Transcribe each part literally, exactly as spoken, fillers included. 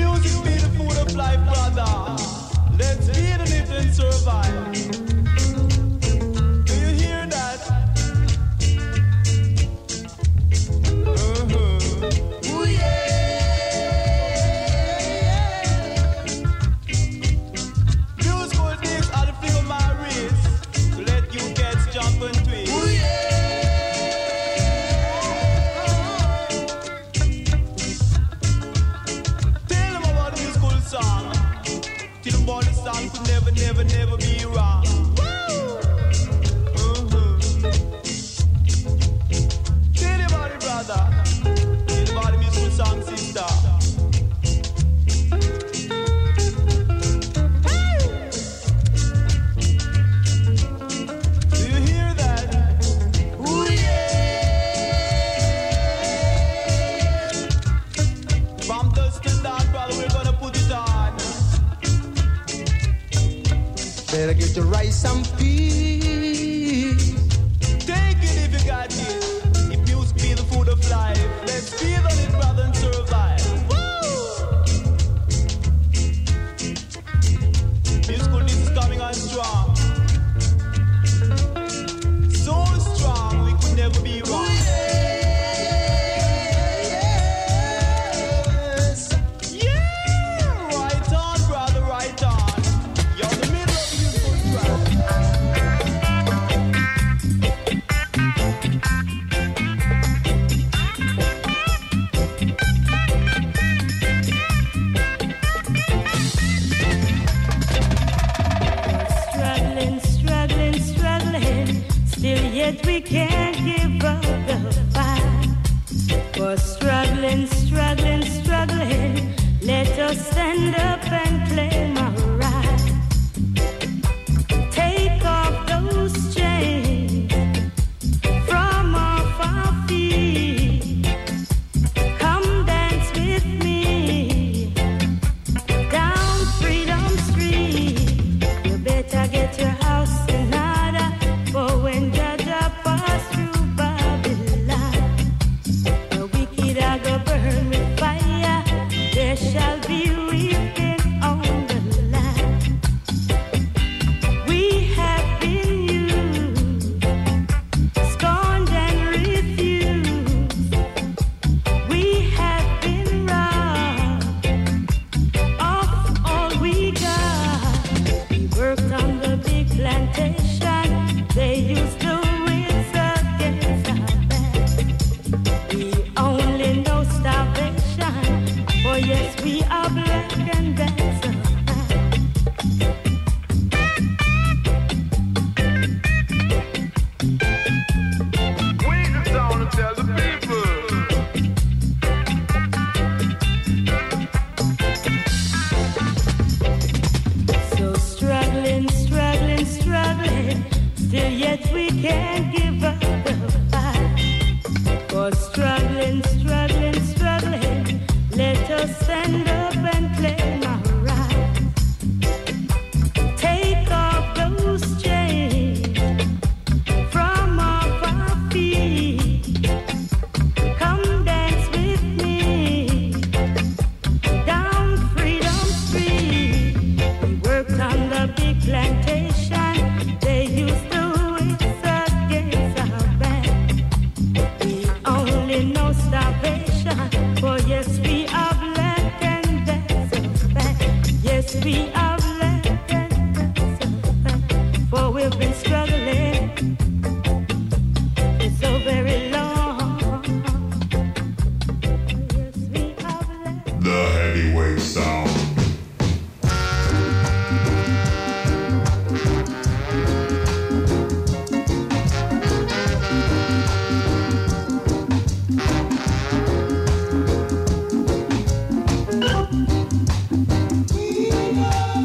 Music be the food of life, brother. Let's feed on it and survive. Do you hear that? Uh-huh. Ooh, yeah. Musical things are the feel of my wrist to let you get jump and twist. Ooh, yeah. Tell them about the musical song. Till the body song could never, never, never be wrong. Uh-huh. Tell them about it, brother. Tell them about the musical song, sister. Do you hear that? Ooh, yeah. From dusk till dawn, brother, we're gonna put it on. Better get your rice and peas. Take it if you got it. If music be the food of life, let's feed on it, brother, and survive. Woo! Musical this is coming on strong. So strong, we could never be wrong. Yes. Yeah! Right on, brother, right on. You're in the middle of the musical track. Struggling, struggling, struggling. Still yet we can't give up the fight. For struggling, struggling, struggling. Let us stand up and claim our right. Take off those chains from off our feet. Come dance with me down Freedom Street. You better get your house in order for when Jaja pass through Babylon. The wicked are go burn with fire. There shall be weeping on the land. We have been used, scorned and refused. We have been robbed of all we got. We worked on the big plantation. They used the winds against our back. We only know starvation. For yes, we are black and that's a fact. We can sound and tell the people. So struggling, struggling, struggling. Still yet we can't give up the fight. For struggling, struggling, struggling. Let us stand up and claim our right. Take off those chains from off our feet. Come dance with me down Freedom Street. We worked on the big plantation. They used the whips against our back. We only know starvation. For yes, we are black and that's a fact. Yes, we are black and that's a fact. For we've been struggling for so very long. Yes, we are black. The heavyweight sound. We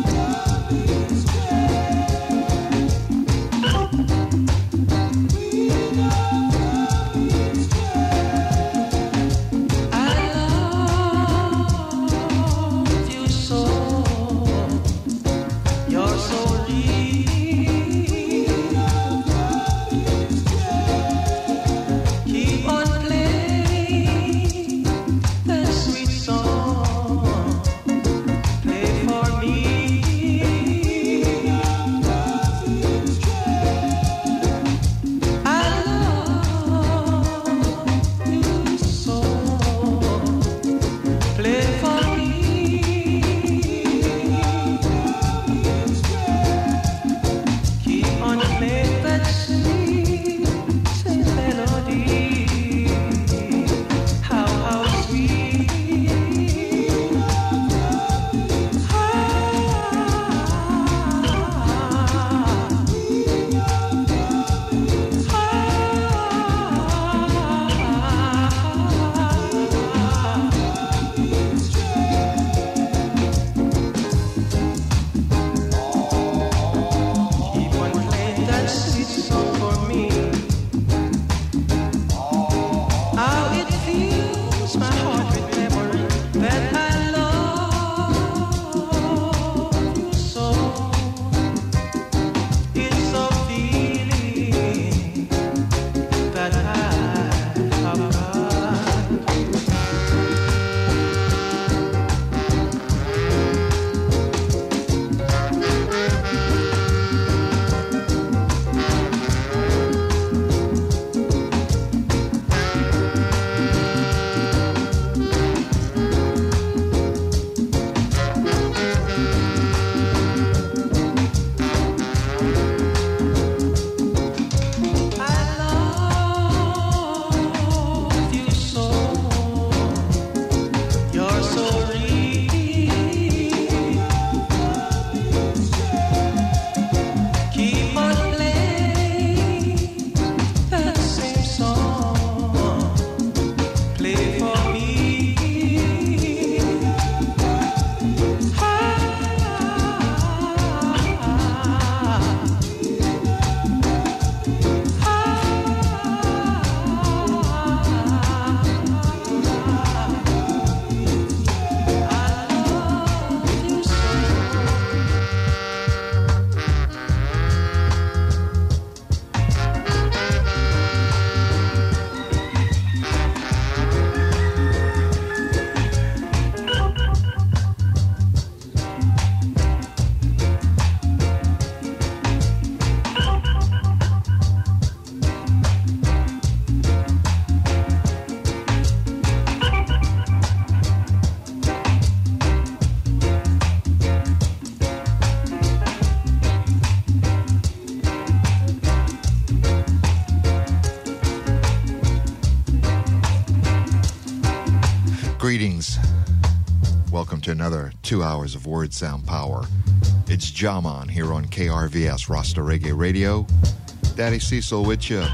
welcome to another two hours of Word Sound Power. It's Jaman here on K R V S Rasta Reggae Radio. Daddy Cecil with you.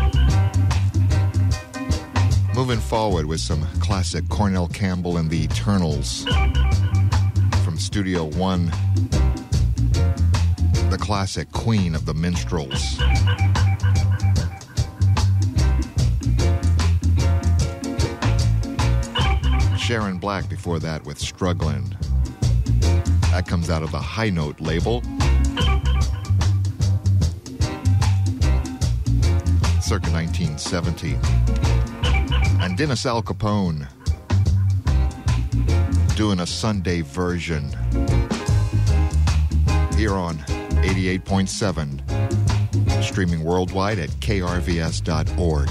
Moving forward with some classic Cornell Campbell and the Eternals from Studio One, the classic Queen of the Minstrels. Sharon Black before that with Struggling. That comes out of the High Note label. Circa nineteen seventy. And Dennis Al Capone doing a Sunday version here on eighty-eight point seven, streaming worldwide at K R V S dot org.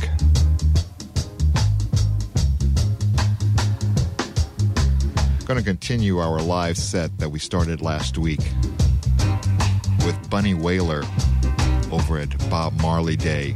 Going to continue our live set that we started last week with Bunny Wailer over at Bob Marley Day.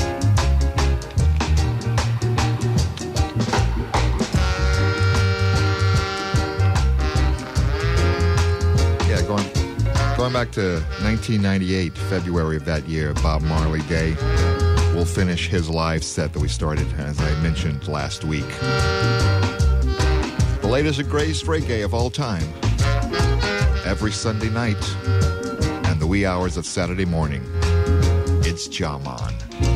Yeah, going going back to nineteen ninety-eight, February of that year, Bob Marley Day. We'll finish his live set that we started, as I mentioned last week. The latest and greatest reggae of all time, every Sunday night and the wee hours of Saturday morning. It's Jaman.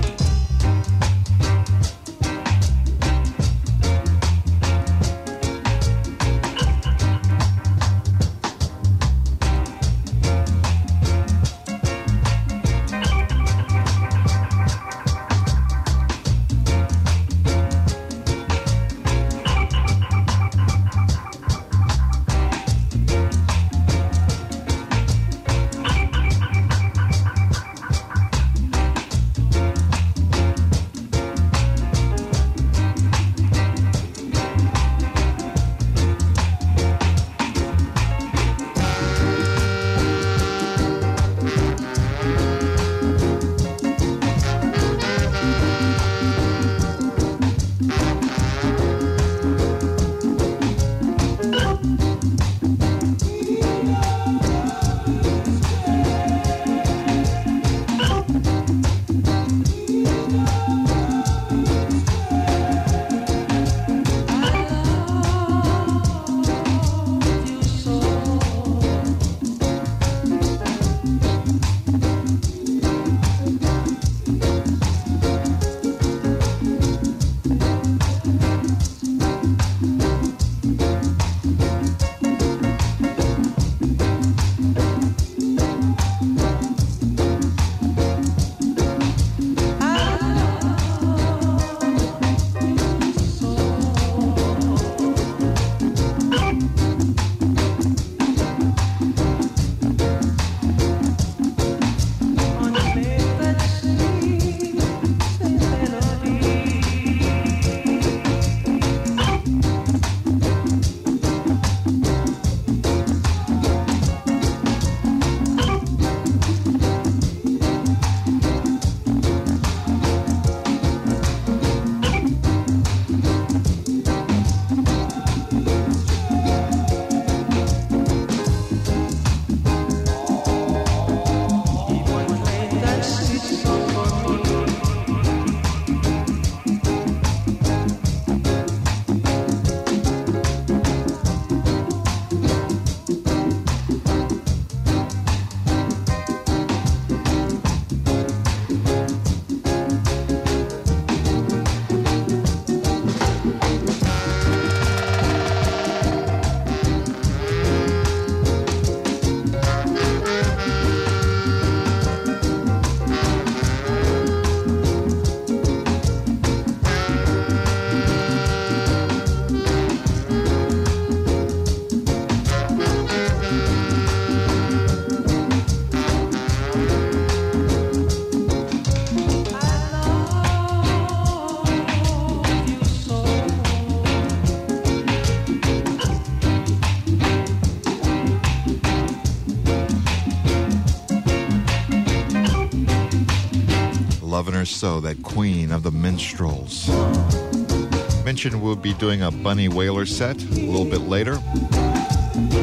Loving Her So, that Queen of the Minstrels. Mentioned we'll be doing a Bunny Wailer set a little bit later.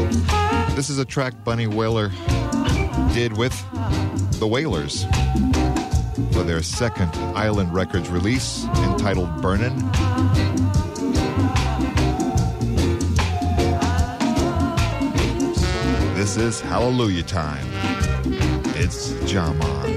This is a track Bunny Wailer did with the Wailers for their second Island Records release entitled Burnin'. This is Hallelujah Time. It's Jaman.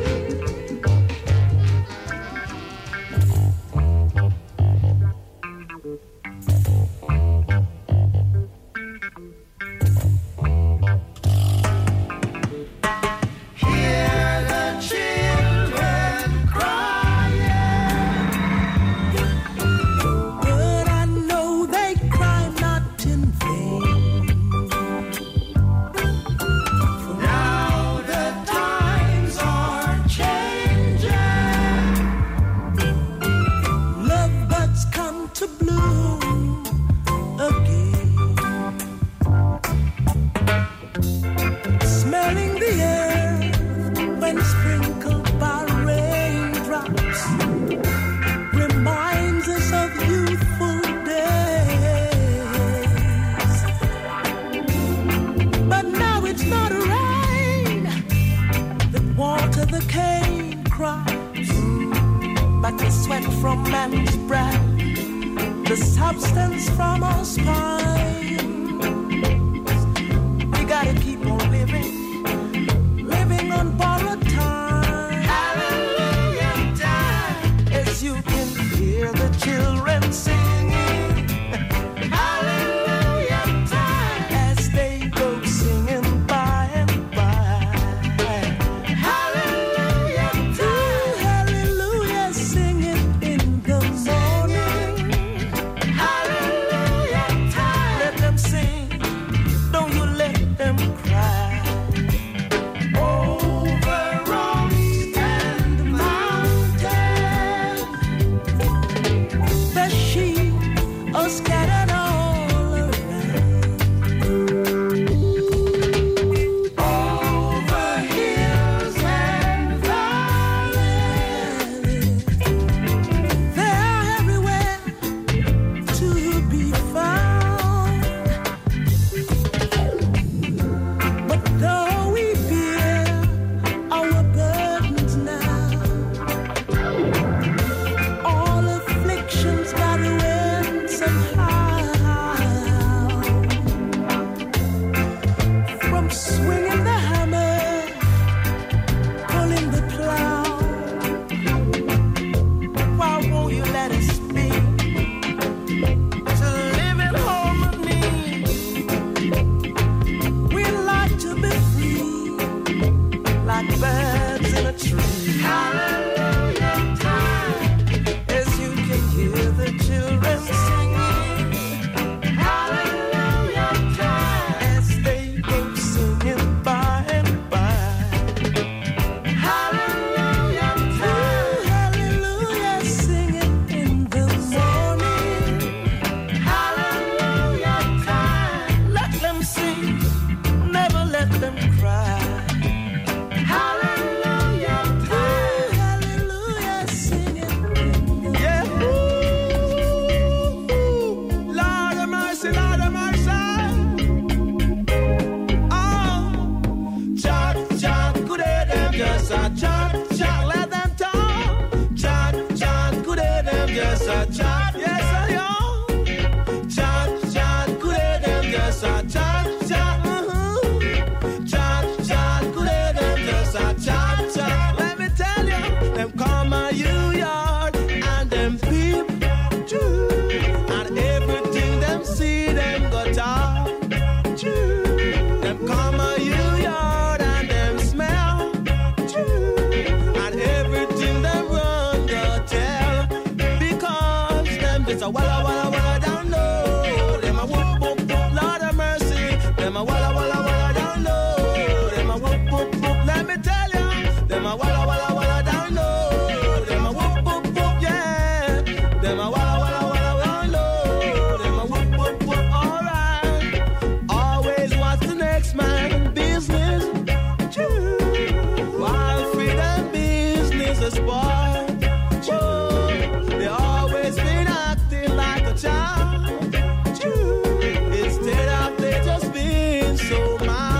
Instead of they just being so mild.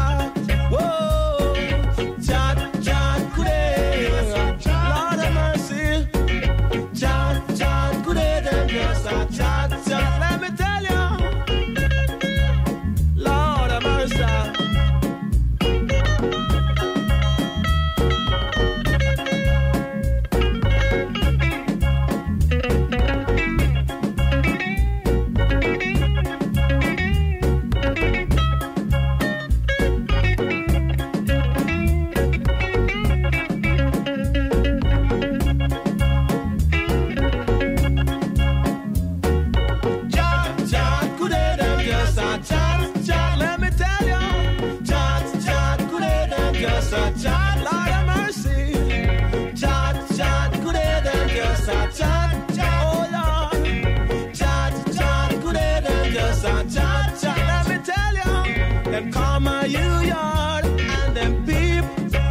come a you yard and them peep.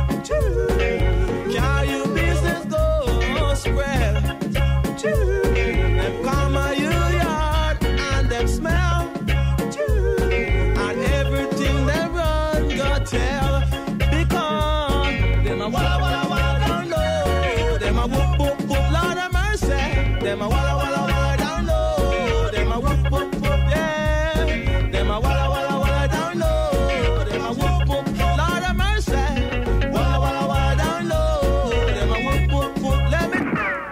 Can your business go spread? Them come a you yard and them smell. And everything they run go tell. Because them a walla walla walla down low. Them a whoop whoop whoop, Lord have mercy. Them a walla walla walla down low. Them a whoop whoop whoop, yeah. Them a walla walla walla down low. Them a whoop whoop whoop, Lord have mercy. Walla walla walla down low. Them a whoop whoop whoop, let me.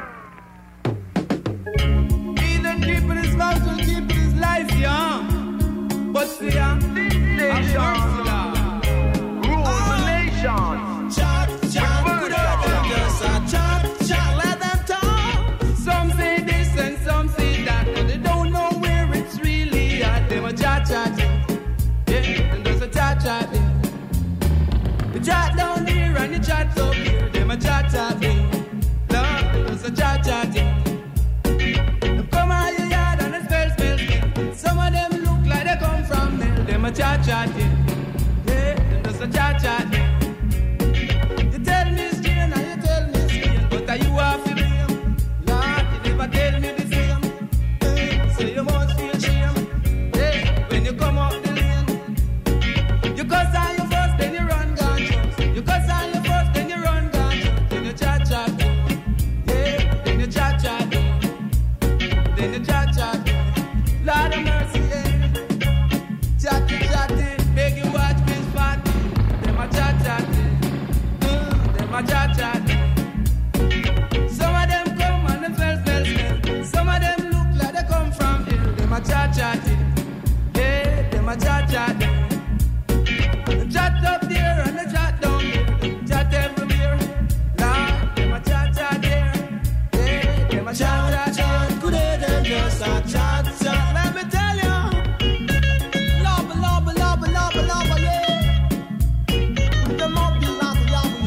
He done keeping his mouth and keeping his life young. But see, I'm this nation. Rule the nation. Chat, chat, good old just a chat, chat, let them talk. Some say this and some say that, but they don't know where it's really at. Them a chat, chat, yeah, and there's a chat, chat, yeah. The chat down there and the chat up here. Them a chat, chat, yeah. Lord, there's a chat, chat, yeah. Them come out your yard and they spell, spell, spell. Some of them look like they come from hell. Them a chat, chat, yeah. Yeah, and there's a chat, chat, yeah. You tell me straight and you tell me straight, but are you off the blame? Lord, you never tell me the same. Hey, so you must feel shame. Hey, when you come up the lane, you cuss on your first, then you run gone jumps. You cuss on your first, then you run gone jumps. Then you chat chat, yeah. Then you chat chat, then you chat chat. Lord have mercy, yeah. Chatty chatty, beg you watch me spot. Them a chat chatty, mm, them a chat chatty. Some of them come and them smell, smell, smell. Some of them look like they come from hell. Them a chat chatty, yeah, them a chat chatty. The chat up there and the chat down there. Chat everywhere, Lord, them a chat chat there. Yeah, them a chat chat chat. Could they them just a chat chat? Let me tell you. Lobba, lobba, lobba, lobba, lobba, yeah. Put them up, you lobba, lobba,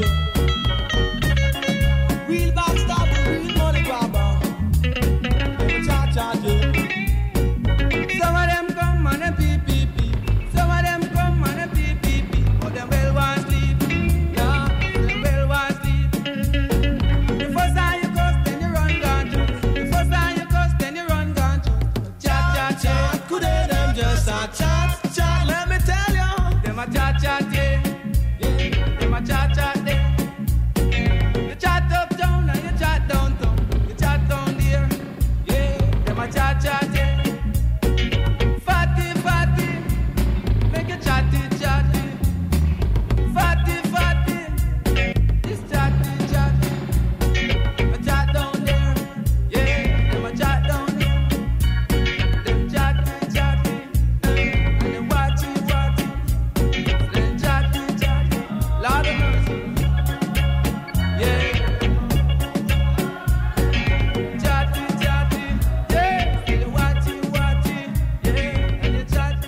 yeah. Real backstabber, real money grabber. Them a chat chat, yeah. Some of them come and them pee, pee, pee. Some of them come and them pee, pee, pee. But them well want sleep, yeah. Them well want sleep. The first time you cuss, then you run gone to. The first time you cuss, then you run gone to. Chat, chat, chat. Could they them just a chat, chat? Let me tell you. Them a chat, chat, yeah. Yeah. Them a chat, chat, yeah. You chat up down and you chat down down. You chat down there, yeah. Them a chat, chat, yeah. Fatty, fatty, make a chatty, chatty. Fatty, fatty, this chatty, chatty. A chat down there, yeah. Them a chat down there. Them chatty, chatty, and them watchy, watchy. Them chatty, chatty. Lord of mercy, yeah. Chatty, chatty, yeah. And the watchy, watchy, yeah. And the chatty,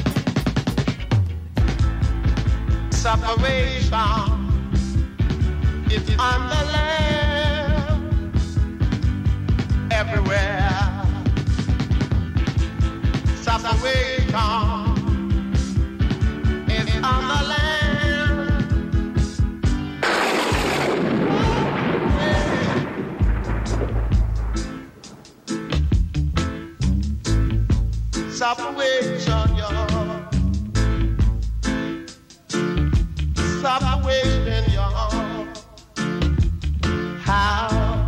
chatty. Separation is on the land everywhere. Separation is on the land. Separation, y'all. Separation, y'all. How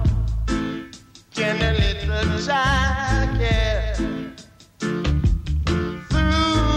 can a little child get through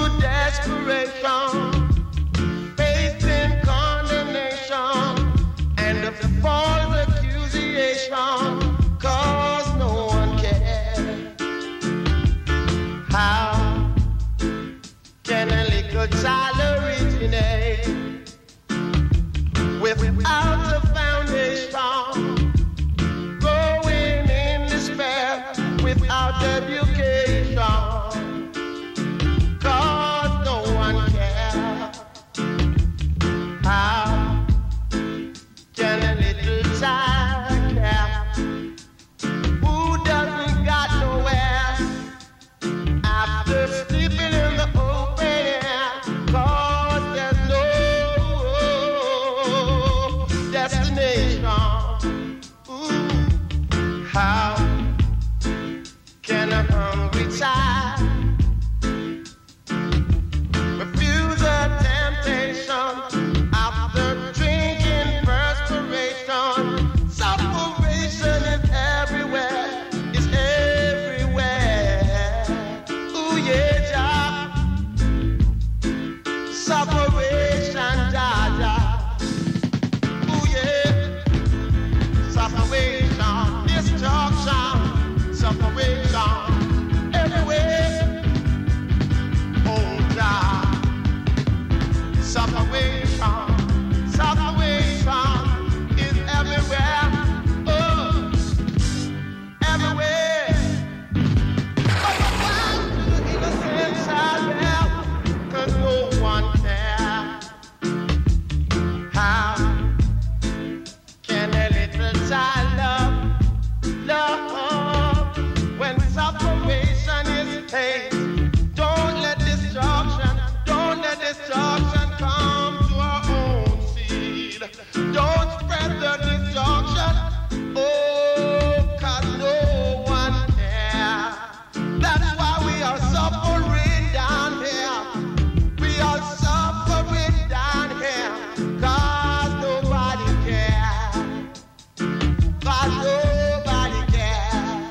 Separation, separation is everywhere. Oh, everywhere. But why do the innocent child help? 'Cause no one cares. How can a little child love, love when separation is hate? Don't let destruction, don't let destruction come to our own seed. Don't spread the destruction, oh, 'cause no one cares. That's why we are suffering down here. We are suffering down here, 'cause nobody cares. 'Cause nobody cares.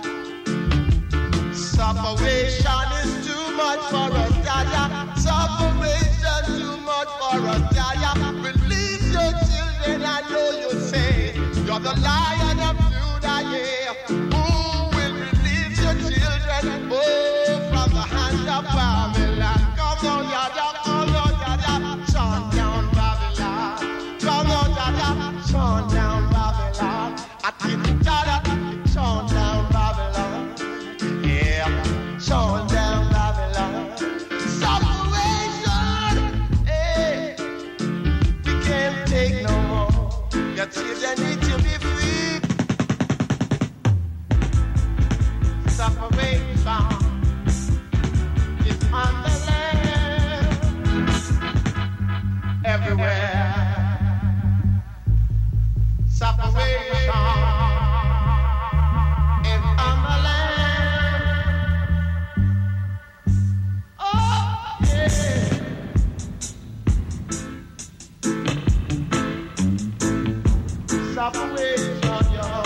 Separation is too much for us, Jaja. Separation too much for us, Jaja. Release your children, I know you say. You're the Lion of Judah, yeah. Who will release your children, oh, from the hands of Babylon? Come on, Jaja, come on, Jaja. Shut down Babylon. Come on, Jaja, shut down Babylon. I keep Jaja, shut down Babylon. Yeah, shut down Babylon. Separation, hey, we can't take no more. Your children need to be free. Separation is on the land, everywhere. Separation is on the land. Oh, yeah. Separation, y'all.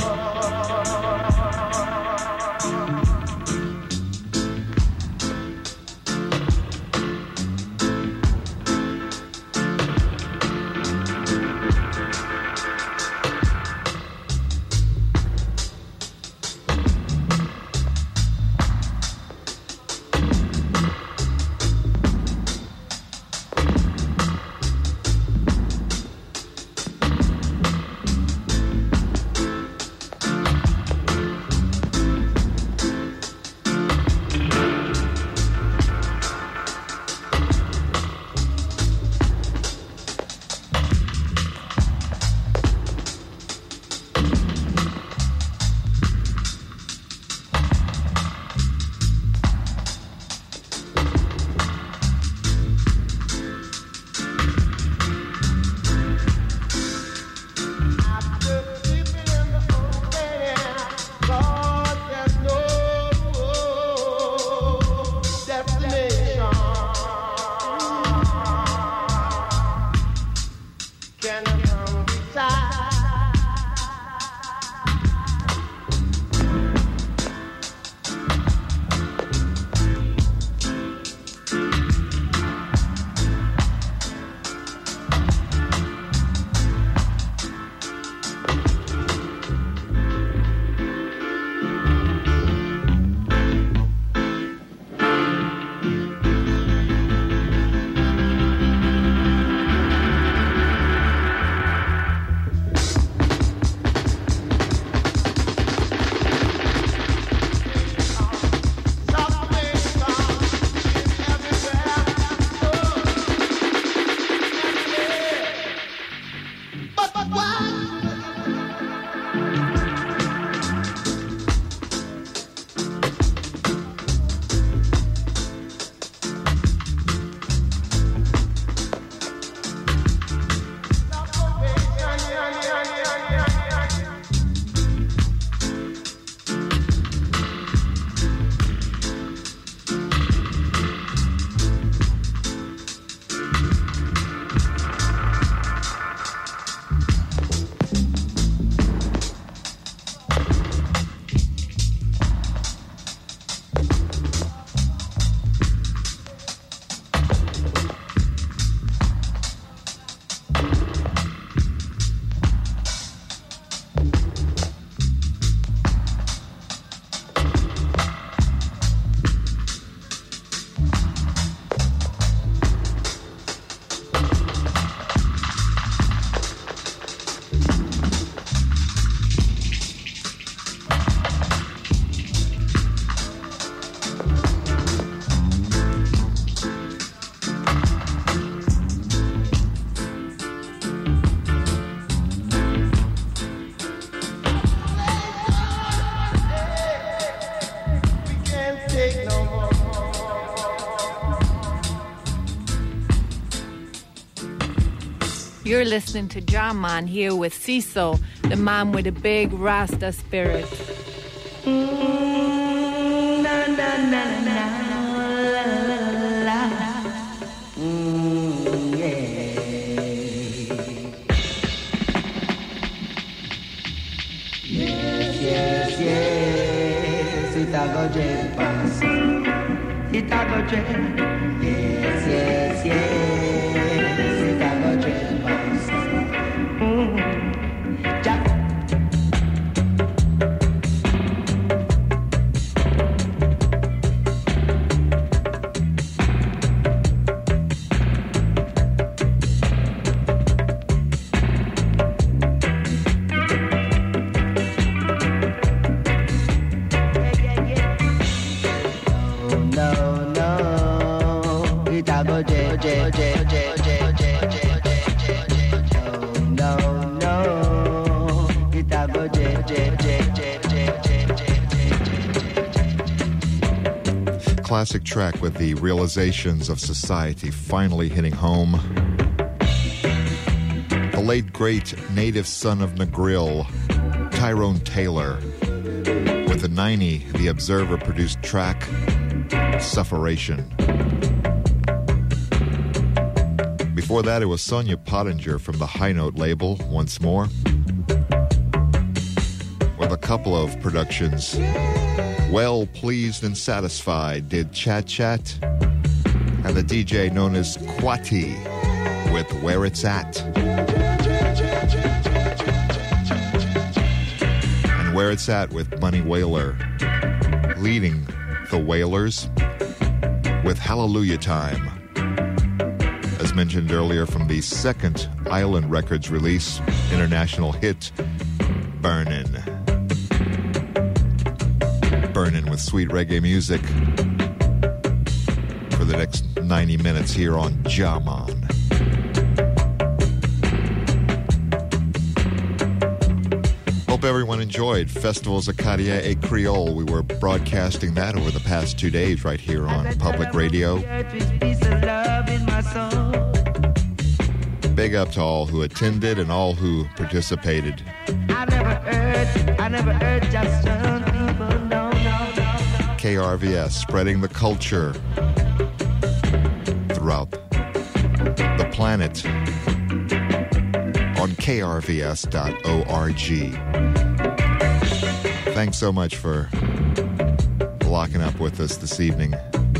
You're listening to John Man here with Ciso, the man with a big Rasta spirit. Mm, na, na, na, na, la, la, la. Mm, yeah. Yes, yes, yes. It a go jet pass. It a go jet. Yes, yes, yes. It a go jet pass. Mm. Jack. Classic track with the realizations of society finally hitting home. The late great native son of Negril, Tyrone Taylor, with the ninety, the Observer produced track Sufferation. Before that, it was Sonia Pottinger from the High Note label, once more, with a couple of productions. Well Pleased and Satisfied did Chat Chat, and the D J known as Kwati with Where It's At. And Where It's At with Bunny Wailer, leading the Wailers with Hallelujah Time. As mentioned earlier, from the second Island Records release, international hit, Burnin'. Burnin' with sweet reggae music for the next ninety minutes here on Jaman. Hope everyone enjoyed Festivals Acadia et Creole. We were broadcasting that over the past two days right here on Public Radio. Big up to all who attended and all who participated. I never heard, I never heard just some people, no, no, no. K R V S, spreading the culture throughout the planet on K R V S dot org. Thanks so much for locking up with us this evening.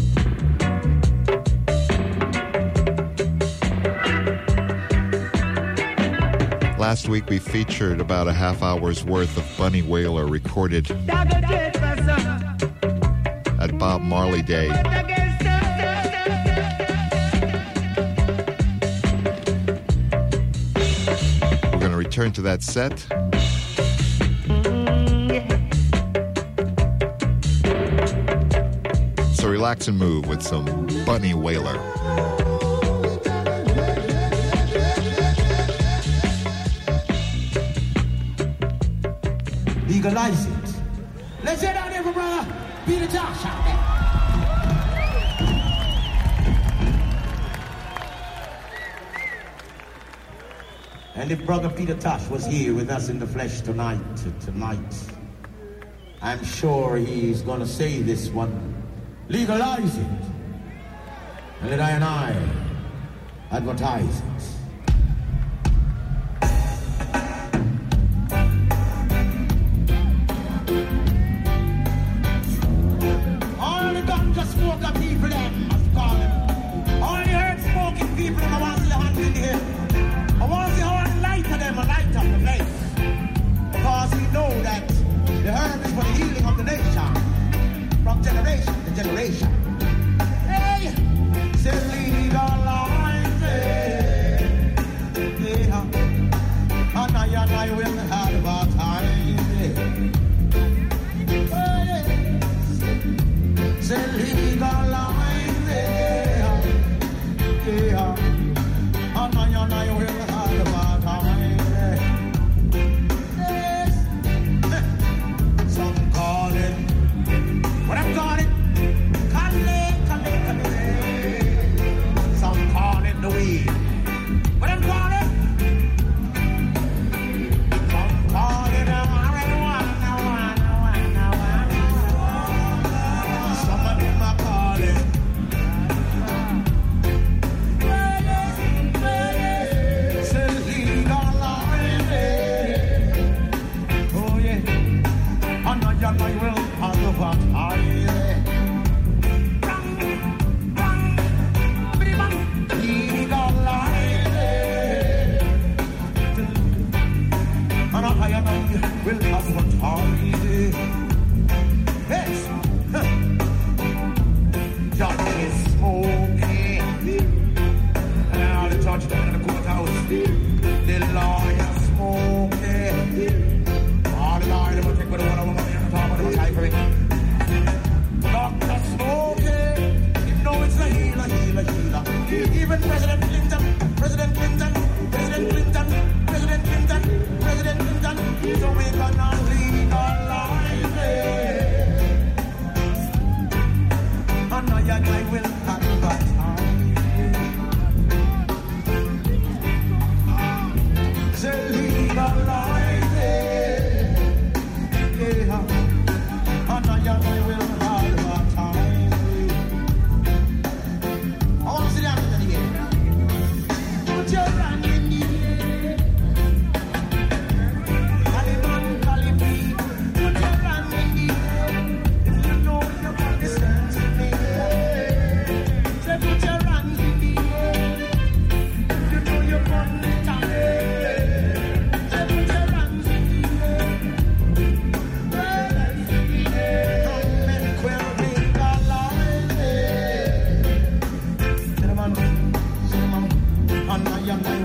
Last week we featured about a half hour's worth of Bunny Wailer recorded at Bob Marley Day. We're going to return to that set. So relax and move with some Bunny Wailer. Legalize it. Let's hear down there for brother Peter Tosh out there. And if brother Peter Tosh was here with us in the flesh tonight, tonight, I'm sure he's gonna say this one. Legalize it. And let I and I advertise it. Smoker people them must call them. Only heard smoking people them. I want to see the hands in the air. I want to see how I light of them and light up the place. Because we know that the herb is for the healing of the nation. From generation to generation. Hey! Say legalize it.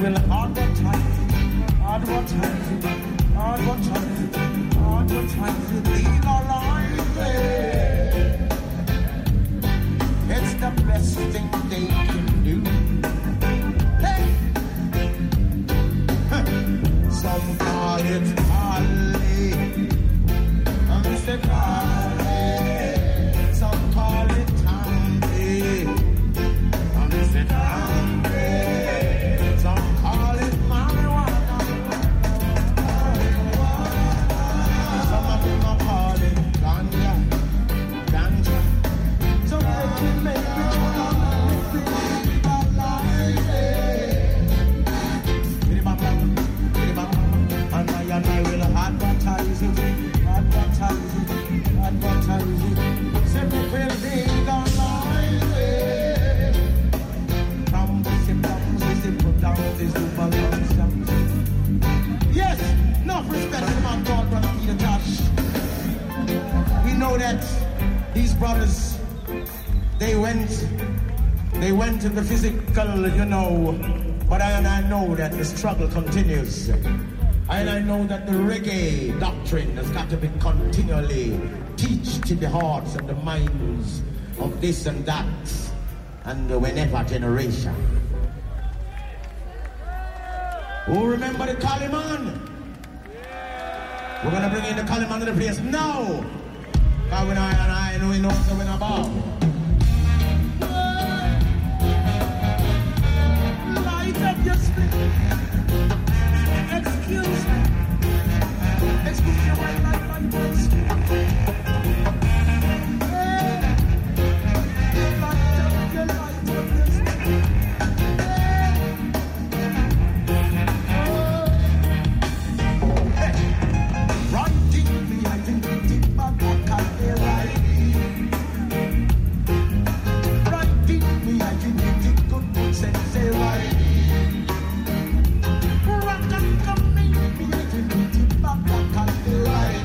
will advertise it, advertise it, advertise it, legalize it. It's the best thing they can do. Hey! Some call it Harley, and say Harley. Some call it Tammy, and say Tammy. Some call it marijuana. Some of them are call it ganja, ganja. So let me make it legalize it. And I and I will advertise it, advertise it, advertise it. Say we will legalize it. From this comes this put down this super yes, enough respect to my God, brother Peter Tosh. We know that these brothers, they went, they went to the physical, you know, but I and I know that the struggle continues. And I know that the reggae doctrine has got to be continually teached to the hearts and the minds of this and that and the whenever generation. Who remember the Kaliman? We're gonna bring in the Kaliman to the place now. Because when I and I know we know what's going about. Light up your spirit. Excuse me. Excuse me, my life, my voice. Hey. Light up your light up your spirit. Hey. Right in me, I think deep back, I can't hear right. Right in me, I think deep good sense, say right. Rock and come me, I think deep back, I can't hear right.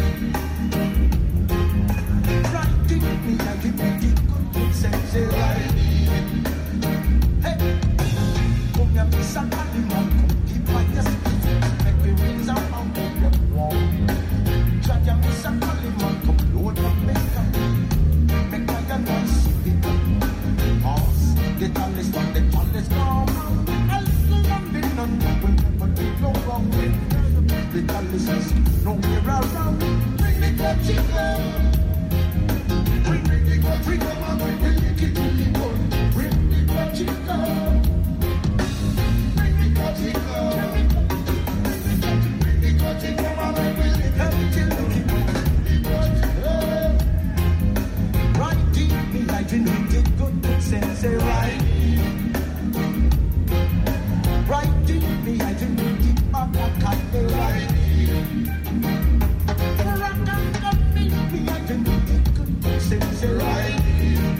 Right in me, I think deep good sense, say right. Hey, come here, Miss Akaliman, come keep my yes. Make me wings out and make them warm. Try to Miss Akaliman, come load up, make them. Make my young noise, it up. Pause, the tallest one, the tallest come. I'll still not be none, will never do no wrong with. The tallest is nowhere around. Bring the good chicken. Bring the good chicken, and bring the kid to the boat. Bring the good chicken. Bring the good chicken. Bring the good chicken, and bring the kid to the boat. Right in me, I didn't get good sense, say right. Right in me, I didn't get up, I can't be right. Rock and come me, I didn't get good sense, say right.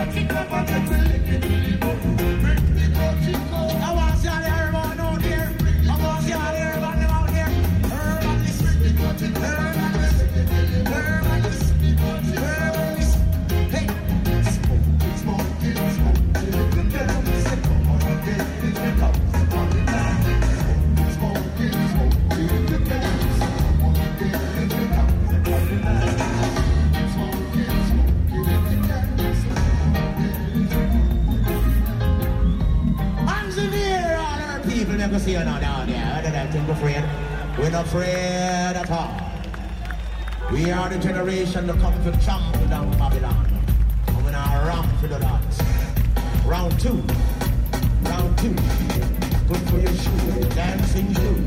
We're not afraid at all. We are the generation that come to trample down Babylon. And we're now ramp for the dance. Round two. Round two. Good for your shoe. Dancing shoe.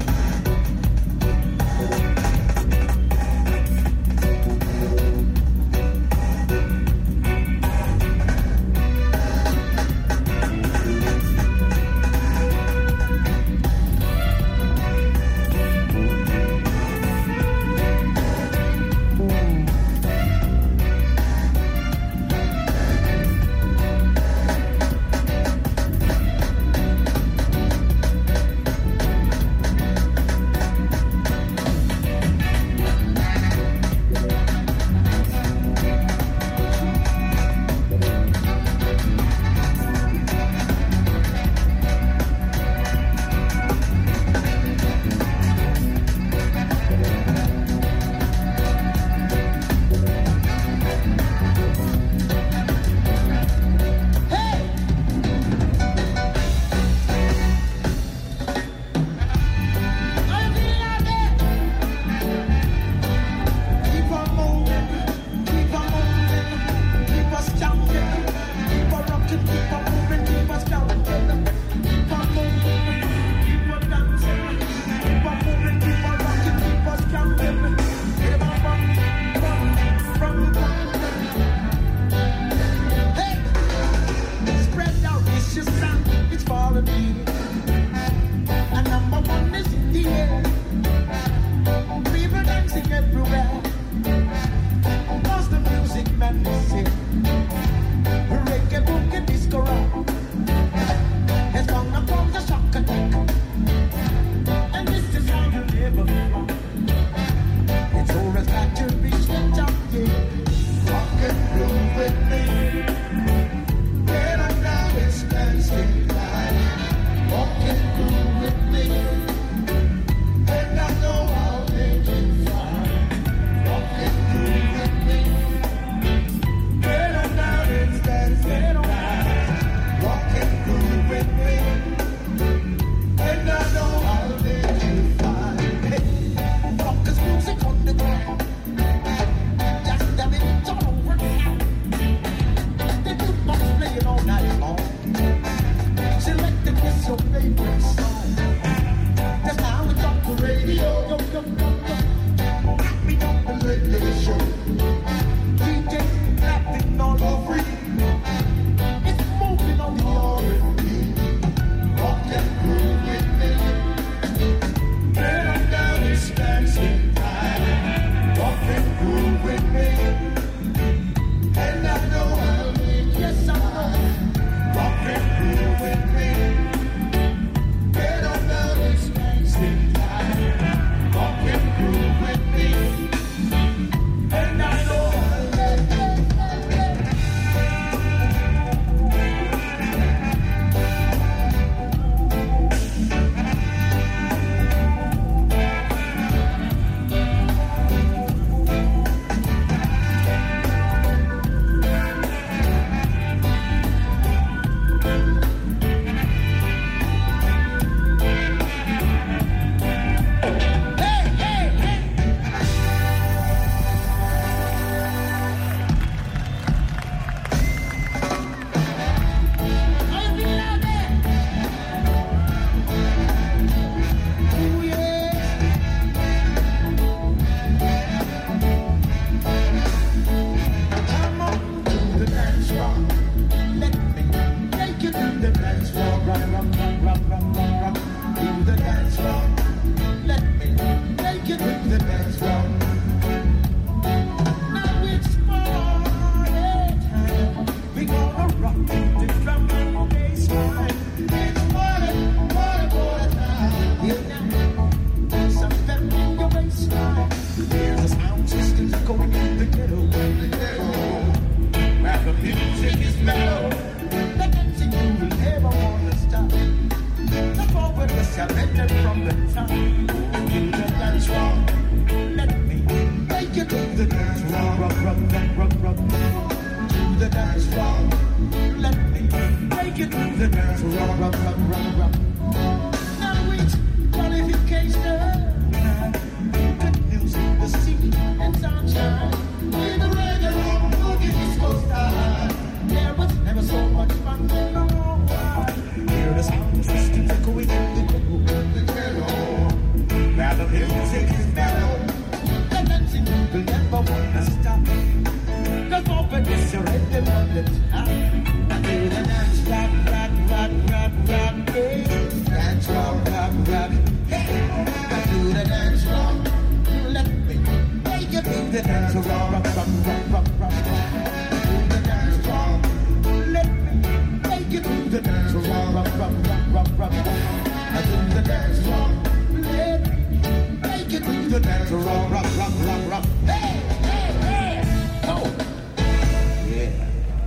separate them from the town. To the dance floor. Let me take you to the dance floor. Rock, rock, rock, rock, rock. To the dance floor. Let me take you to the dance floor. Rock, rock, rock, rock. Now which qualification? Good music, the sea and sunshine. In the reggae room, boogie disco style. There was never so much fun. No, hear the sound system echoing in the cool, the cello. Now the music is mellow. The dancing will never wanna stop. Cause over this you're ready from the top. Now do the dance, rock, rock, rock, rock, rock, hey. Dance, rock, rock, rock, hey. Now do the dance, rock. Let me make you do the dance, rock, rock, rock, rock, rock, rock. Do the dance, rock. Let me make you do the dance, rock, rock, rock, rock, rock, rock. I do the dance, rock. Let me make you do the dance, rock, rock, rock, rock, rock. Hey, hey, hey. Oh, yeah.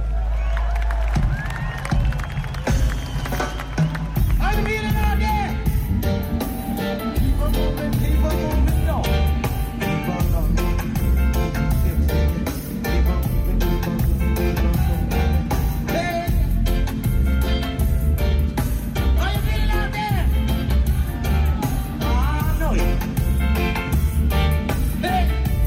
I'm feeling out there. Keep on moving, keep on moving, no. Keep on moving. Keep on moving, keep on moving, keep on moving. Hey. Are you feeling out there? I know you. Hey.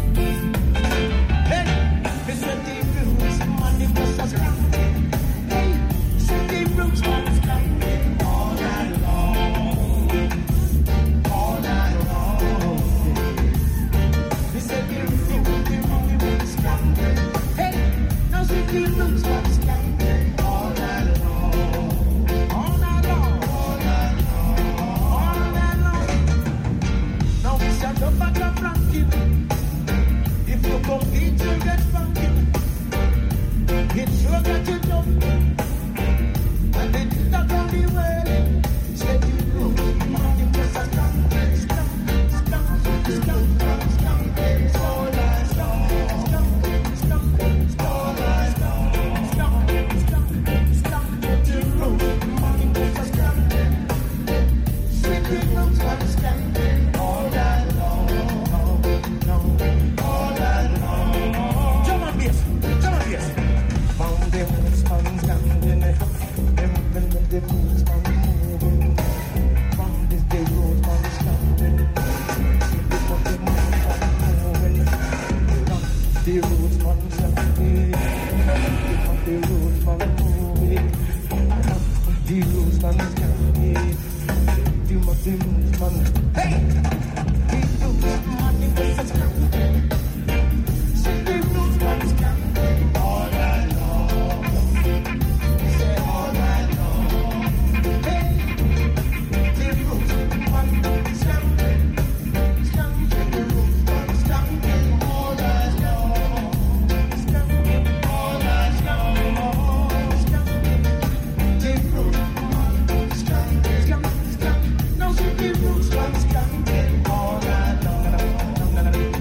Hey. It's a deep roots, money for such a hey. It's a deep roots, money for all night long. All night long. It's a deep roots, money for such a hey. Now it's a deep roots, money for all night long. All night long. All night long. All night long. Now we shut up at the Frankie. If you compete, you'll get funky. It's sure that you jump. And it's not only well. Said you know, money was a skunk, skunk, skunk, skunk, skunk, it's all night long. Skunk, skunk, it's all night long. Skunk, skunk, skunk, you know, money was a skunk. Sweet roots was a skunk, all night long. No, all night long. Drum and bass, drum and bass. Found them spans standing them when the moves are moving. From this day road man standing. Look up the moves are moving. From the roads man standing. Look up the roads man moving. The roads man standing. The moves man. Hey! The roads man in the standing. The roads man standing. All night long. Say all night long. Hey, the roots man standing, standing. The roots man standing all night long. Standing all night long. Standing. The roots man standing, standing, standing. Now see the roots man standing all night long. All night long.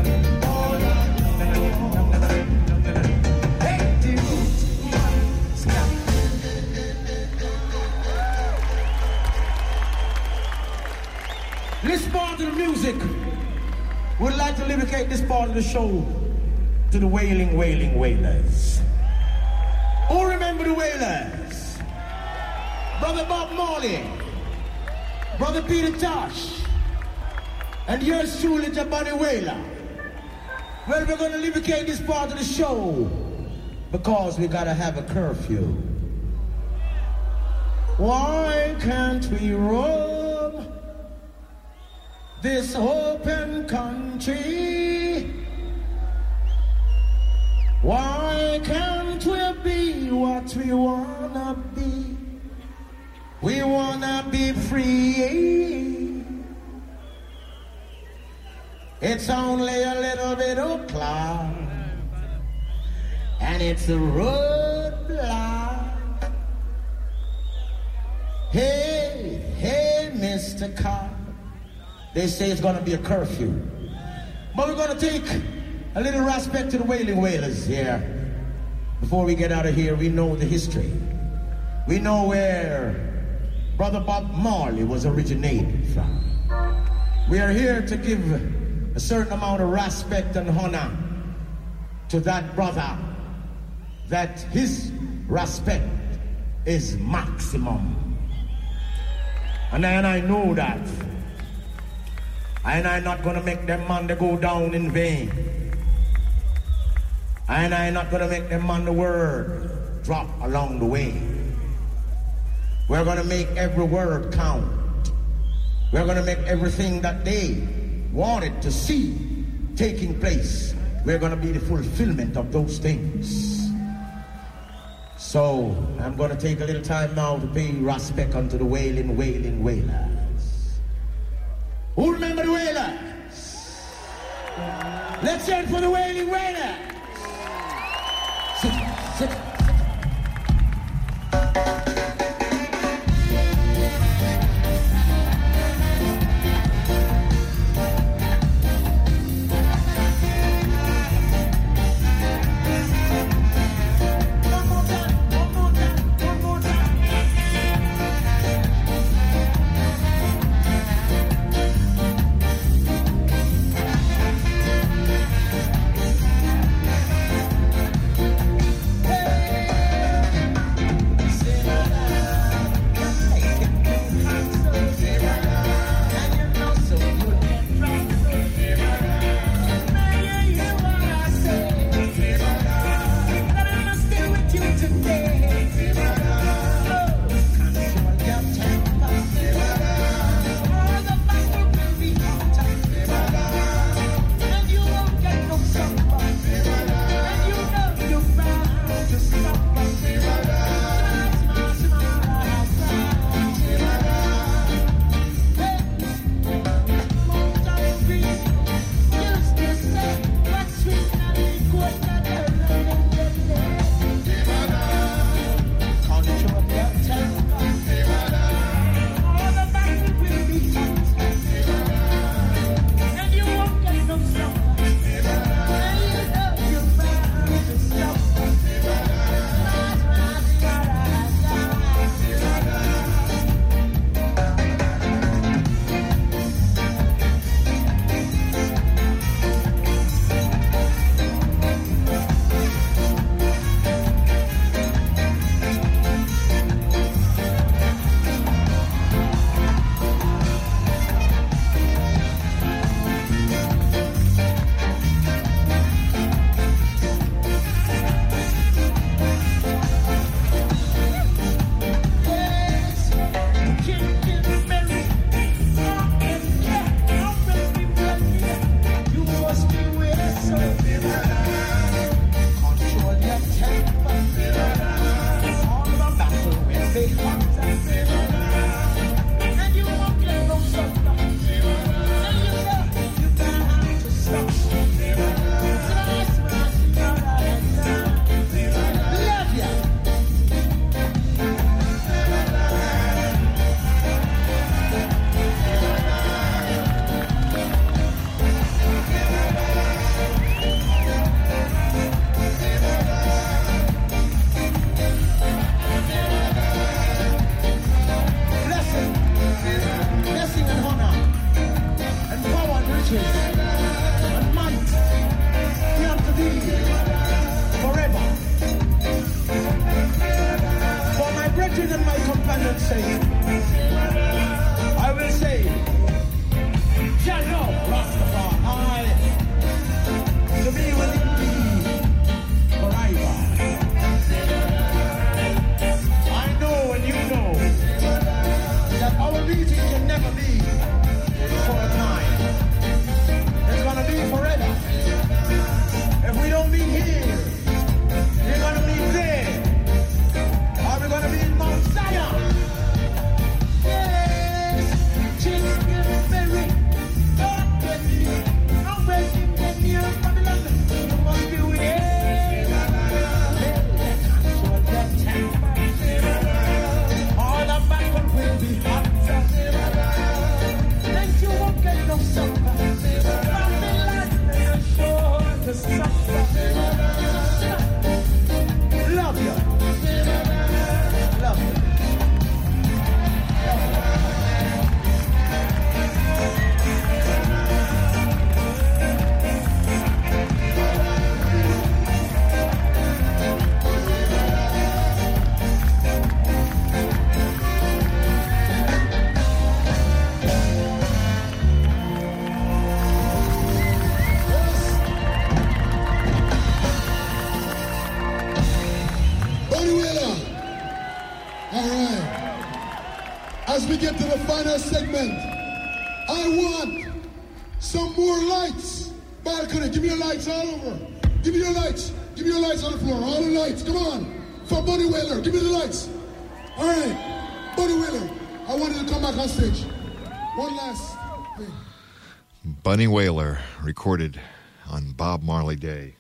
Hey, the roots man standing. This part of the music, we'd like to dedicate this part of the show to the Wailing, Wailing Wailers. Who remember the Wailers? Brother Bob Marley, Brother Peter Tosh, and yours truly, Jabari Wailer. Well, we're going to dedicate this part of the show because we got to have a curfew. Why can't we roam this open country? Why can't we be what we wanna be? We wanna be free. It's only a little bit of cloud, and it's a roadblock. Hey, hey, Mister Cop. They say it's gonna be a curfew. But we're gonna take a little respect to the Wailing Wailers here. Before we get out of here, we know the history. We know where Brother Bob Marley was originated from. We are here to give a certain amount of respect and honor to that brother, that his respect is maximum. And I, and I know that. And I'm not gonna make them man to go down in vain. And I'm not gonna make them man the word drop along the way. We're gonna make every word count. We're gonna make everything that they wanted to see taking place. We're gonna be the fulfillment of those things. So I'm gonna take a little time now to pay respect unto the wailing, wailing, wailers. Who remember the wailers? Let's hear it for the wailing, wailers. Sit, sit. You must be As we get to the final segment, I want some more lights. Balcony, give me your lights all over. Give me your lights. Give me your lights on the floor. All the lights. Come on. For Bunny Wailer, give me the lights. All right. Bunny Wailer, I want you to come back on stage. One last thing. Bunny Wailer, recorded on Bob Marley Day.